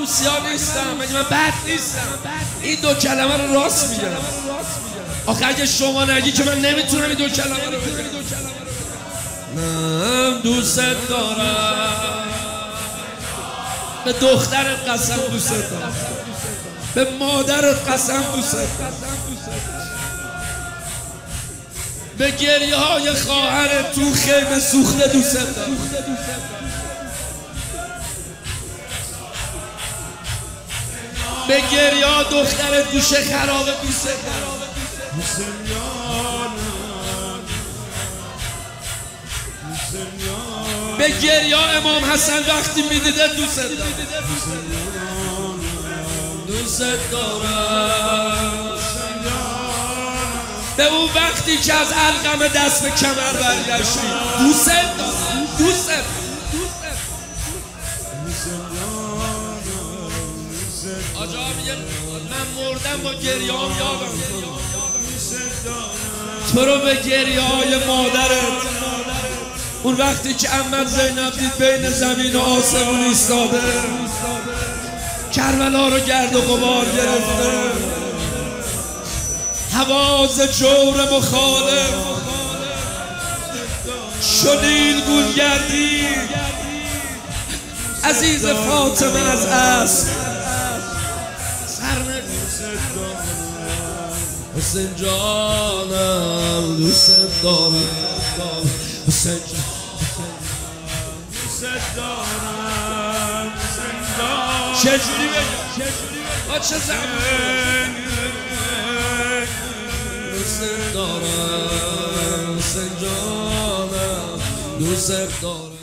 روسیا نیستم، مگه من بد نیستم؟ این دو کلمه رو راست میگم. آخه اگه شما نگی که من نمیتونم این دو کلمه رو بگم. من دوست دارم، به دخترت قسم دوست دارم، به مادرت قسم دوست دارم، به گریه های خواهرت تو خیمه سوخته دوست دارم، به گریه ها دخترت گوشه خرابه دوست دارم، به گریه ها امام حسن وقتی میدیده دوست دارم، دوست دارم، به اون وقتی که از علقم دست به کمر برگشتی دوست دارم، دوست دارم. آجا میگه من مردم با گریه ها یادم تو رو، به گریه های مادرت اون وقتی که عمت زینب دید بین زمین و آسمون ایستاده، کربلا رو گرد و غبار گرفته، حواس جور مخالف شنید گول گردید، عزیز فاطمه از اسب سر حسین جانم دوست دارم، حسین جانم دوست دارم، چجوری بگم؟ با چه زمان؟ دوست دارم حسین جانم دوست دارم.